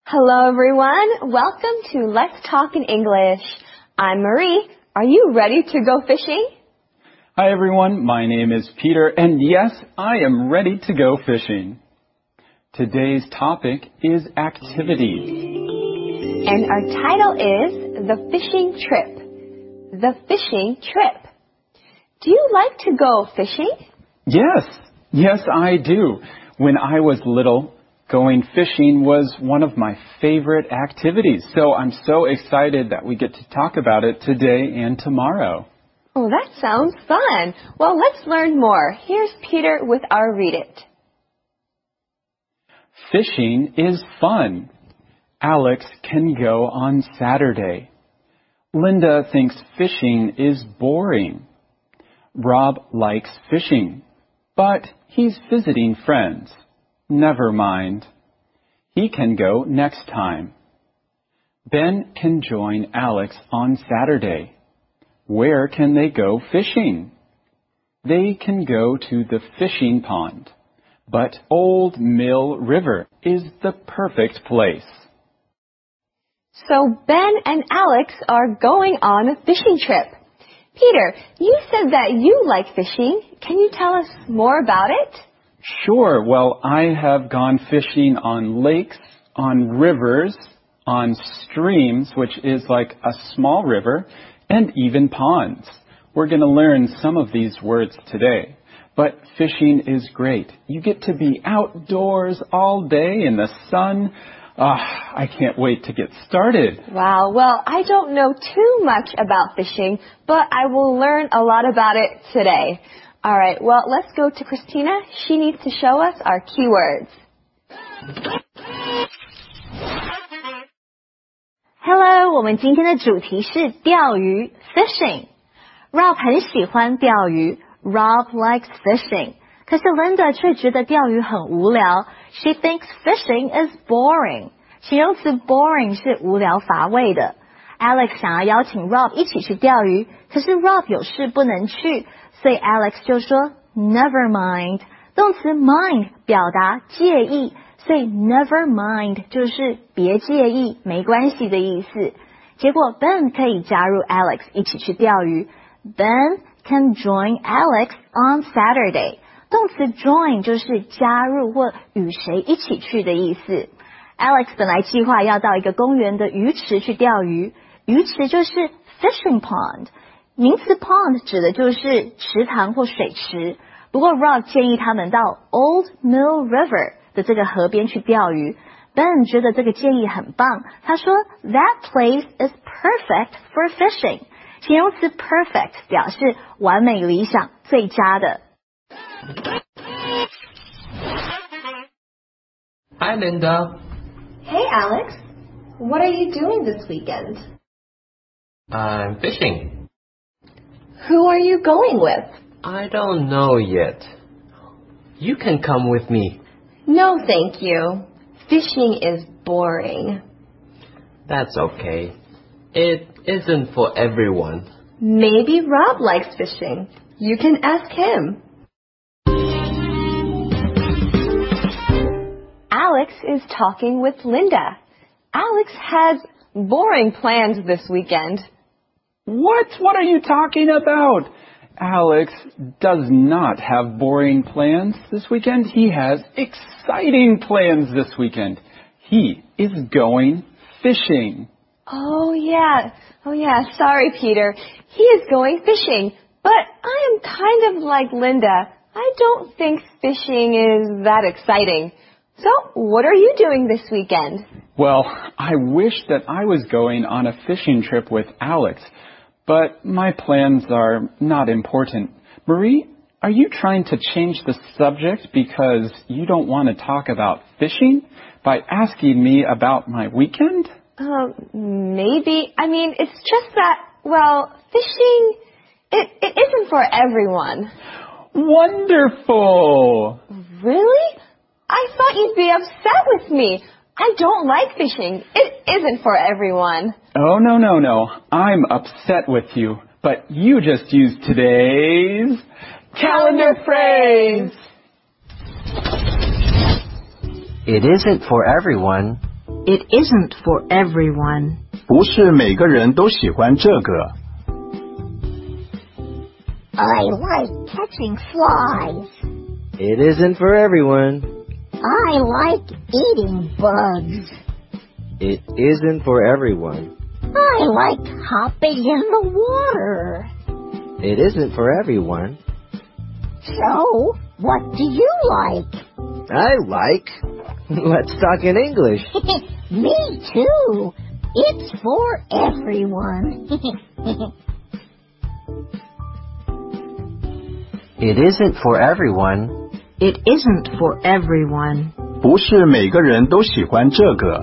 Hello everyone, welcome to Let's Talk in English. I'm Marie. Are you ready to go fishing? Hi everyone, my name is Peter, and yes, I am ready to go fishing. Today's topic is activities. And our title is The Fishing Trip. The Fishing Trip. Do you like to go fishing? Yes, I do. When I was little, going fishing was one of my favorite activities. So I'm so excited that we get to talk about it today and tomorrow. Oh, that sounds fun. Well, let's learn more. Here's Peter with our Read It. Fishing is fun. Alex can go on Saturday. Linda thinks fishing is boring. Rob likes fishing, but he's visiting friends. Never mind. He can go next time. Ben can join Alex on Saturday. Where can they go fishing? They can go to the fishing pond, but Old Mill River is the perfect place. So Ben and Alex are going on a fishing trip. Peter, you said that you like fishing. Can you tell us more about it? Sure. Well, I have gone fishing on lakes, on rivers, on streams, which is like a small river, and even ponds. We're going to learn some of these words today. But fishing is great. You get to be outdoors all day in the sun. I can't wait to get started. Wow, well, I don't know too much about fishing, but I will learn a lot about it today. All right, well, let's go to Christina. She needs to show us our keywords. Hello, 我们今天的主题是钓鱼 fishing. Rob 很喜欢钓鱼 Rob likes fishing. 可是 Linda 却觉得钓鱼很无聊 She thinks fishing is boring. 形容词 boring 是无聊乏味的。Alex 想要邀请 Rob 一起去钓鱼，可是 Rob 有事不能去，所以 Alex 就说 Never mind. 动词 mind 表达介意，所以 never mind 就是别介意，没关系的意思。结果 Ben 可以加入 Alex 一起去钓鱼。Ben can join Alex on Saturday. 动词 join 就是加入或与谁一起去的意思。Alex 本来计划要到一个公园的鱼池去钓鱼，鱼池就是 fishing pond。名词 pond 指的就是池塘或水池。不过 Rob 建议他们到 Old Mill River 的这个河边去钓鱼。Ben 觉得这个建议很棒，他说 That place is perfect for fishing. 形容词 perfect 表示完美理想最佳的。 Hi, Linda. Hey, Alex. What are you doing this weekend? I'm fishing. Who are you going with? I don't know yet. You can come with me. No, thank you. Fishing is boring. That's okay. It isn't for everyone. Maybe Rob likes fishing. You can ask him. Alex is talking with Linda. Alex has boring plans this weekend. What? What are you talking about? Alex does not have boring plans this weekend. He has exciting plans this weekend. He is going fishing. Oh yeah. Sorry, Peter. He is going fishing. But I am kind of like Linda. I don't think fishing is that exciting. So, what are you doing this weekend? Well, I wish that I was going on a fishing trip with Alex, but my plans are not important. Marie, are you trying to change the subject because you don't want to talk about fishing by asking me about my weekend? Maybe. I mean, it's just that, well, fishing, it isn't for everyone. Wonderful! Really? I thought you'd be upset with me. I don't like fishing. It isn't for everyone. Oh, no. I'm upset with you. But you just used today's calendar phrase. It isn't for everyone. It isn't for everyone. 不是每个人都喜欢这个。 I like catching flies. It isn't for everyone. I like eating bugs. It isn't for everyone. I like hopping in the water. It isn't for everyone. So, what do you like? I like. Let's talk in English. Me too. It's for everyone. It isn't for everyone. It isn't for everyone. 不是每个人都喜欢这个。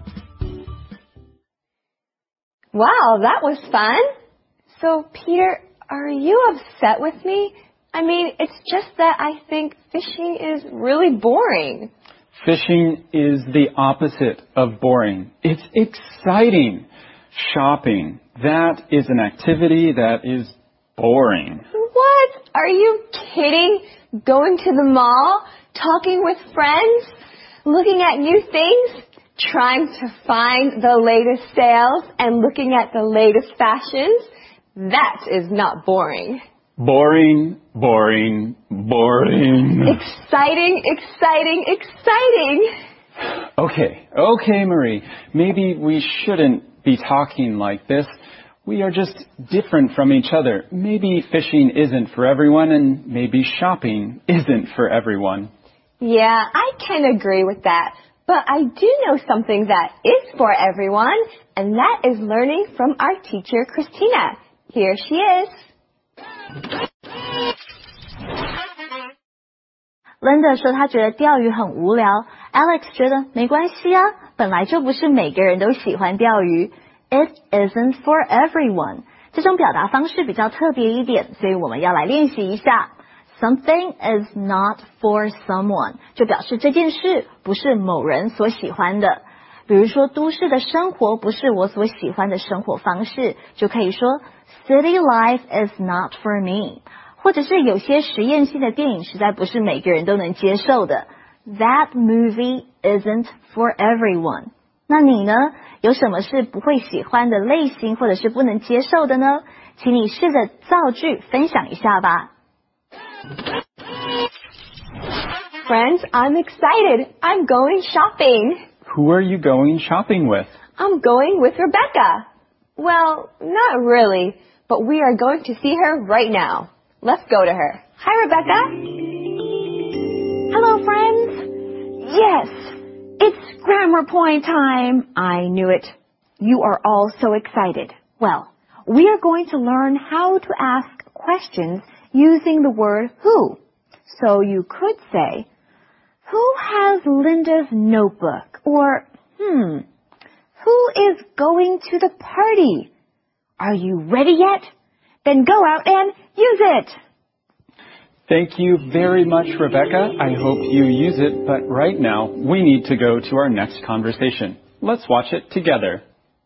Wow, that was fun. So, Peter, are you upset with me? I mean, it's just that I think fishing is really boring. Fishing is the opposite of boring. It's exciting. Shopping, that is an activity that is boring. What? Are you kidding? Going to the mall? Talking with friends? Looking at new things? Trying to find the latest sales and looking at the latest fashions? That is not boring. Boring, boring, boring. Exciting, exciting, exciting. Okay, Marie. Maybe we shouldn't be talking like this. We are just different from each other. Maybe fishing isn't for everyone, and maybe shopping isn't for everyone. Yeah, I can agree with that. But I do know something that is for everyone, and that is learning from our teacher, Christina. Here she is. Linda 说她觉得钓鱼很无聊 Alex 觉得没关系啊，本来就不是每个人都喜欢钓鱼。It isn't for everyone. 这种表达方式比较特别一点，所以我们要来练习一下。Something is not for someone 就表示这件事不是某人所喜欢的。比如说都市的生活不是我所喜欢的生活方式，就可以说 City life is not for me. 或者是有些实验性的电影实在不是每个人都能接受的。That movie isn't for everyone. 那你呢？有什么是不会喜欢的类型或者是不能接受的呢？请你试着造句分享一下吧。 Friends, I'm excited. I'm going shopping. Who are you going shopping with? I'm going with Rebecca. Well, not really, but we are going to see her right now. Let's go to her. Hi, Rebecca. Hello, friends. Yes, it's grammar point time. I knew it. You are all so excited. Well, we are going to learn how to ask questions using the word who. So you could say, who has Linda's notebook? Or, who is going to the party? Are you ready yet? Then go out and use it. Thank you very much, Rebecca. I hope you use it, but right now we need to go to our next conversation. Let's watch it together.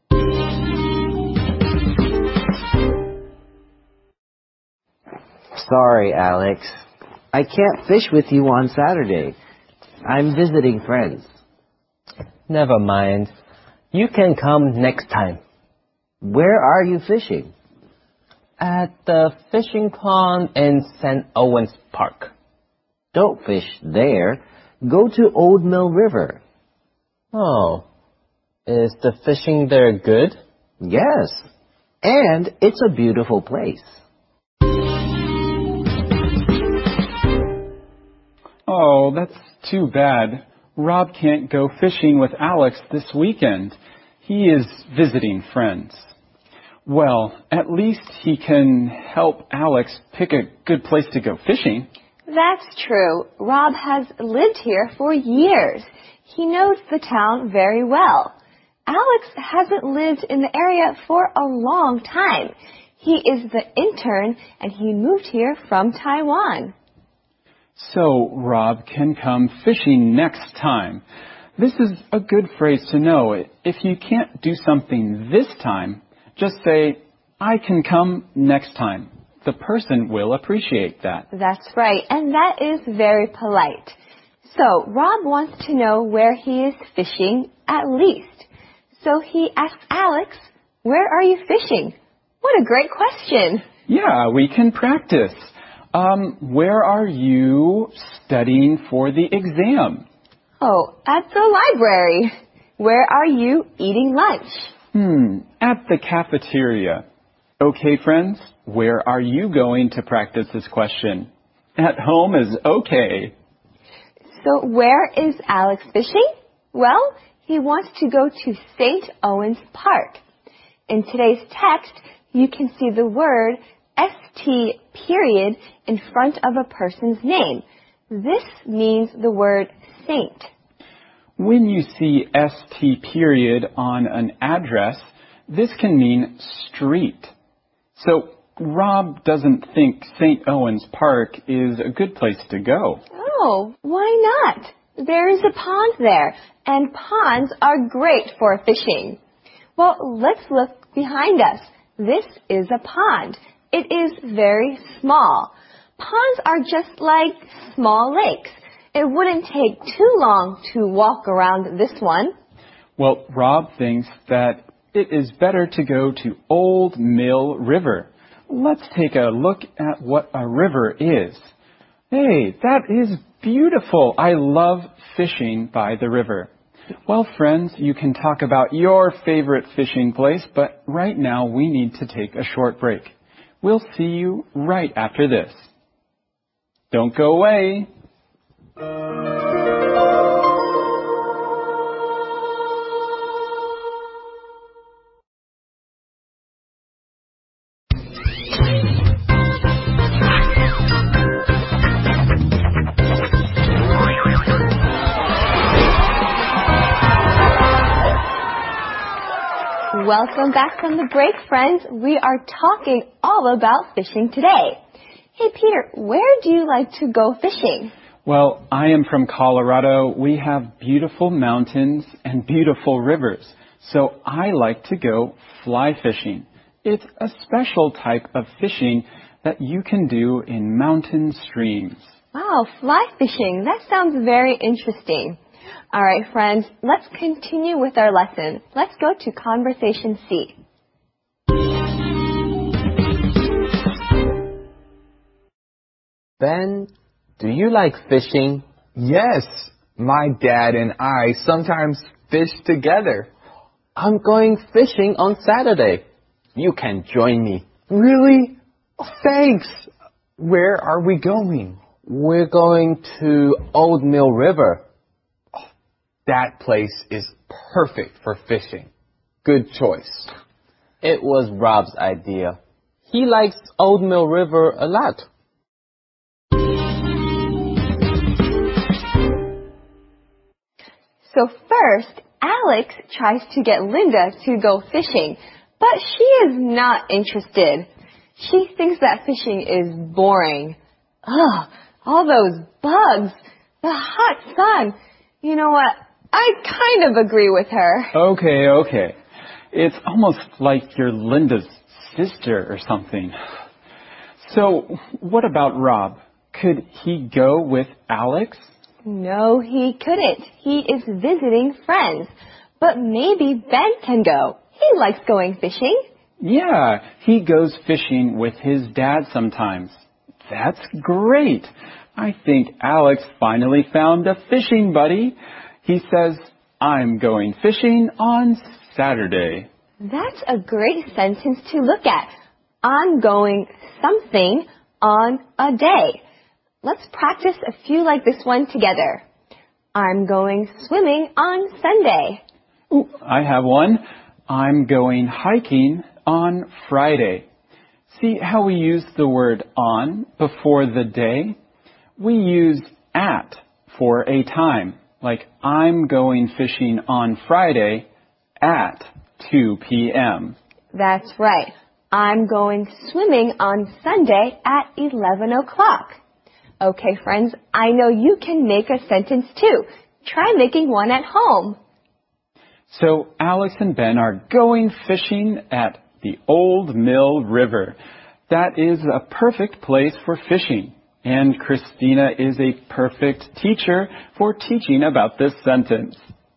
Sorry, Alex. I can't fish with you on Saturday. I'm visiting friends. Never mind. You can come next time. Where are you fishing? At the fishing pond in St. Owens Park. Don't fish there. Go to Old Mill River. Oh. Is the fishing there good? Yes. And it's a beautiful place. Oh, that's too bad. Rob can't go fishing with Alex this weekend. He is visiting friends. Well, at least he can help Alex pick a good place to go fishing. That's true. Rob has lived here for years. He knows the town very well. Alex hasn't lived in the area for a long time. He is the intern and he moved here from Taiwan. So Rob can come fishing next time. This is a good phrase to know. If you can't do something this time, just say, I can come next time. The person will appreciate that. That's right, and that is very polite. So Rob wants to know where he is fishing at least. So he asks Alex, where are you fishing? What a great question. Yeah, we can practice. Where are you studying for the exam? Oh, at the library. Where are you eating lunch? At the cafeteria. Okay, friends, where are you going to practice this question? At home is okay. So where is Alex fishing? Well, he wants to go to St. Owen's Park. In today's text, you can see the word ST period in front of a person's name. This means the word saint. When you see ST period on an address, this can mean street. So Rob doesn't think St. Owen's Park is a good place to go. Oh, why not? There is a pond there, and ponds are great for fishing. Well, let's look behind us. This is a pond. It is very small. Ponds are just like small lakes. It wouldn't take too long to walk around this one. Well, Rob thinks that it is better to go to Old Mill River. Let's take a look at what a river is. Hey, that is beautiful. I love fishing by the river. Well, friends, you can talk about your favorite fishing place, but right now we need to take a short break. We'll see you right after this. Don't go away. Welcome back from the break, friends. We are talking all about fishing today. Hey, Peter, where do you like to go fishing? Well, I am from Colorado. We have beautiful mountains and beautiful rivers, so I like to go fly fishing. It's a special type of fishing that you can do in mountain streams. Wow, fly fishing. That sounds very interesting. All right, friends, let's continue with our lesson. Let's go to Conversation C. Ben, do you like fishing? Yes, my dad and I sometimes fish together. I'm going fishing on Saturday. You can join me. Really? Oh, thanks. Where are we going? We're going to Old Mill River. That place is perfect for fishing. Good choice. It was Rob's idea. He likes Old Mill River a lot. So first, Alex tries to get Linda to go fishing, but she is not interested. She thinks that fishing is boring. Ugh, all those bugs, the hot sun. You know what? I kind of agree with her. Okay. It's almost like you're Linda's sister or something. So, what about Rob? Could he go with Alex? No, he couldn't. He is visiting friends. But maybe Ben can go. He likes going fishing. Yeah, he goes fishing with his dad sometimes. That's great. I think Alex finally found a fishing buddy. He says, I'm going fishing on Saturday. That's a great sentence to look at. I'm going something on a day. Let's practice a few like this one together. I'm going swimming on Sunday. Ooh, I have one. I'm going hiking on Friday. See how we use the word on before the day? We use at for a time. Like, I'm going fishing on Friday at 2 p.m. That's right. I'm going swimming on Sunday at 11 o'clock. Okay, friends, I know you can make a sentence too. Try making one at home. So Alex and Ben are going fishing at the Old Mill River. That is a perfect place for fishing. And Christina is a perfect teacher for teaching about this sentence.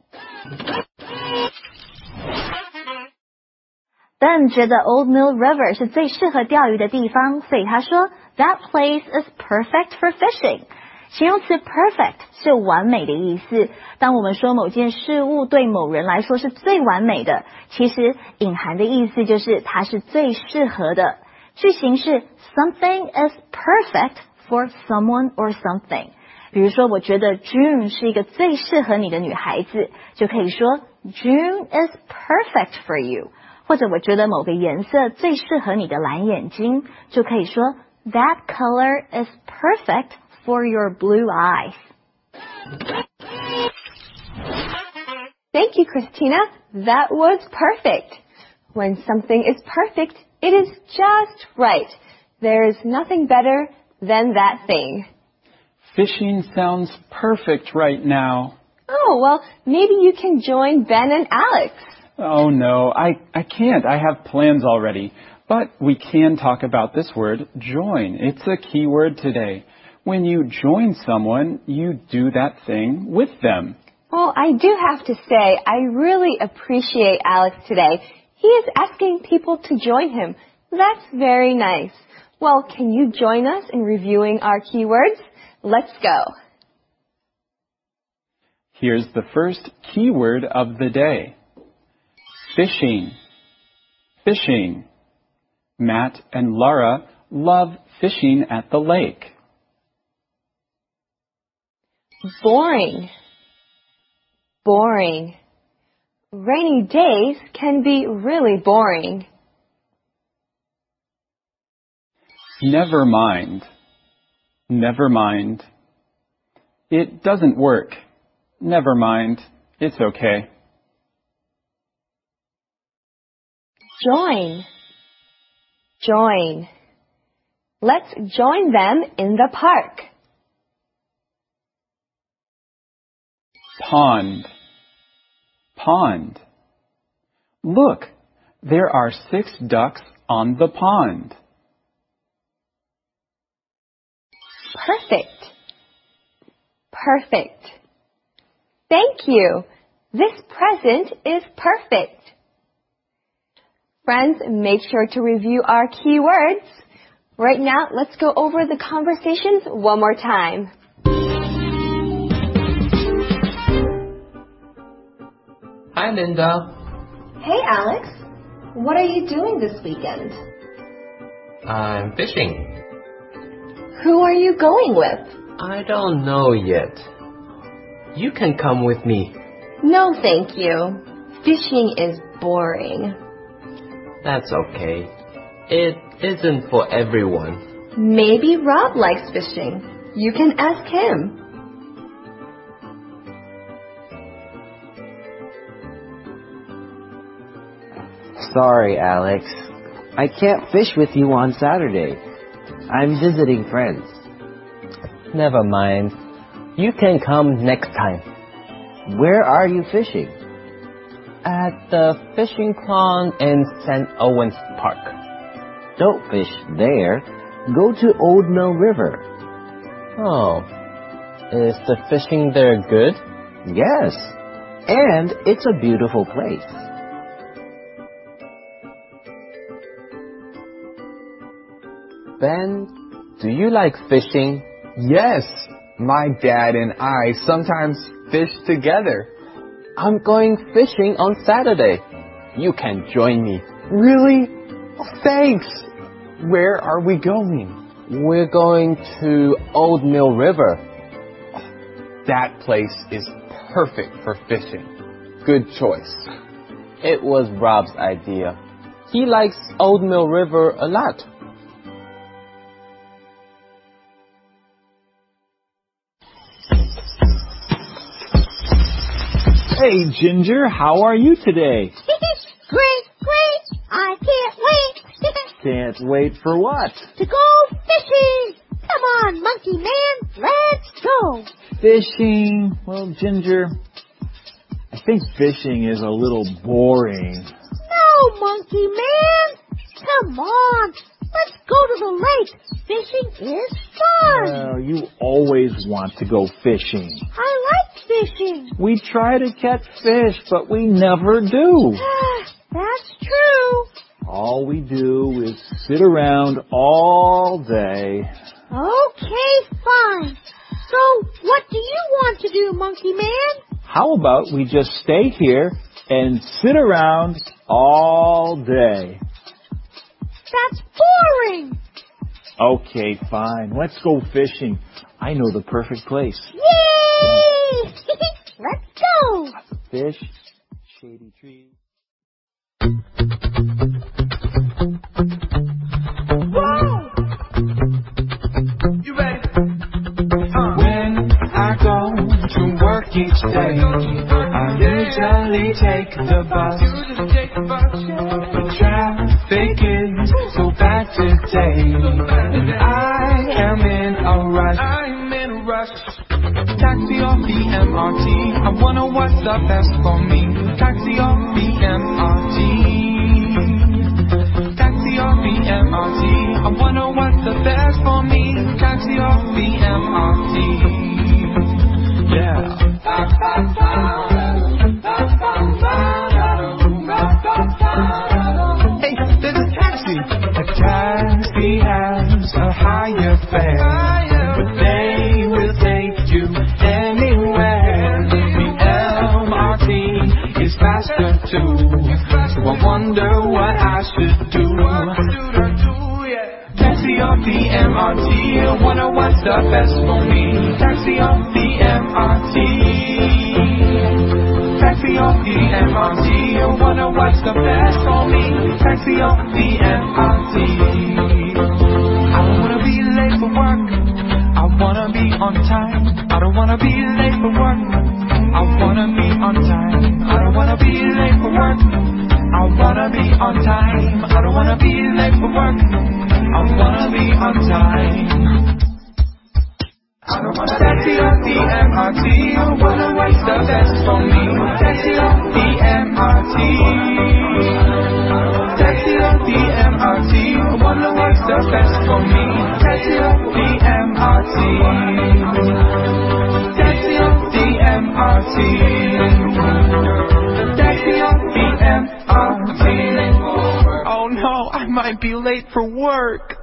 Ben 觉得 Old Mill River 是最适合钓鱼的地方，所以他说 That place is perfect for fishing. 形容词 perfect 是完美的意思。当我们说某件事物对某人来说是最完美的，其实隐含的意思就是它是最适合的。句型是 Something is perfect for someone or something. 比如说，我觉得 June 是一个最适合你的女孩子，就可以说 June is perfect for you. 或者我觉得某个颜色最适合你的蓝眼睛，就可以说 That color is perfect for your blue eyes. Thank you, Christina. That was perfect. When something is perfect, it is just right. There is nothing better than that thing. Fishing sounds perfect right now. Oh, well, maybe you can join Ben and Alex. Oh, no, I can't. I have plans already. But we can talk about this word, join. It's a key word today. When you join someone, you do that thing with them. Well, I do have to say, I really appreciate Alex today. He is asking people to join him. That's very nice. Well, can you join us in reviewing our keywords? Let's go. Here's the first keyword of the day. Fishing. Fishing. Matt and Laura love fishing at the lake. Boring. Boring. Rainy days can be really boring. Never mind. Never mind. It doesn't work. Never mind. It's okay. Join. Join. Let's join them in the park. Pond. Pond. Look, there are 6 ducks on the pond. Perfect. Perfect. Thank you. This present is perfect. Friends, make sure to review our key words. Right now, let's go over the conversations one more time. Hi, Linda. Hey, Alex. What are you doing this weekend? I'm fishing. Who are you going with? I don't know yet. You can come with me. No, thank you. Fishing is boring. That's okay. It isn't for everyone. Maybe Rob likes fishing. You can ask him. Sorry, Alex. I can't fish with you on Saturday. I'm visiting friends. Never mind. You can come next time. Where are you fishing? At the fishing pond in St. Owens Park. Don't fish there. Go to Old Mill River. Oh. Is the fishing there good? Yes. And it's a beautiful place. Ben, do you like fishing? Yes, my dad and I sometimes fish together. I'm going fishing on Saturday. You can join me. Really? Oh, thanks. Where are we going? We're going to Old Mill River. That place is perfect for fishing. Good choice. It was Rob's idea. He likes Old Mill River a lot. Hey, Ginger, how are you today? Great, great. I can't wait. Can't wait for what? To go fishing. Come on, monkey man. Let's go. Fishing. Well, Ginger, I think fishing is a little boring. No, monkey man. Come on. Let's go to the lake. Fishing is fun. Well, you always want to go fishing. I like fishing. We try to catch fish, but we never do. That's true. All we do is sit around all day. Okay, fine. So, what do you want to do, Monkey Man? How about we just stay here and sit around all day? That's boring. Okay, fine. Let's go fishing. I know the perfect place. Yay! Let's go. Lots of fish, shady trees. Whoa! You ready? When I go to work each day, I usually take the bus. But traffic is so bad today, and I am in a rush. Taxi off the MRT, I wonder what's the best for me. Taxi off the MRT. Taxi off the MRT, I wonder what's the best for me. Taxi off the MRT. Yeah. Hey, there's a taxi. A taxi has a higher fare, but they will take you anywhere. The MRT is faster too, so I wonder what I should do. Taxi off the MRT, I wonder what's the best for me. Taxi off the MRT. Taxi off the MRT, I wonder what's the best for me. Taxi off the MRT. I don't wanna be late for work, I wanna be on time. I don't wanna be late for work, I wanna be on time. I don't wanna be late for work, I wanna be on time. I don't wanna be late for work, I wanna be on time. I don't wanna taxi off the MRT, I wonder what's the best for me. Taxi off the MRT. Taxi off the MRT, I wonder what's the best for me. Taxi off the MRT. Taxi off the MRT. Taxi off the MRT. Oh no, I might be late for work.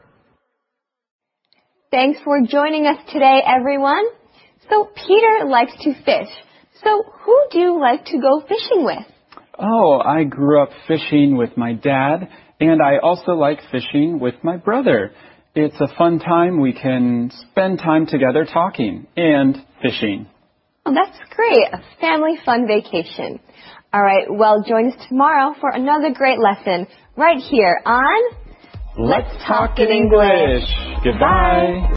Thanks for joining us today, everyone. So Peter likes to fish. So who do you like to go fishing with? Oh, I grew up fishing with my dad, and I also like fishing with my brother. It's a fun time. We can spend time together talking and fishing. Oh, that's great. A family fun vacation. All right, well, join us tomorrow for another great lesson right here on Let's Talk in English. Goodbye.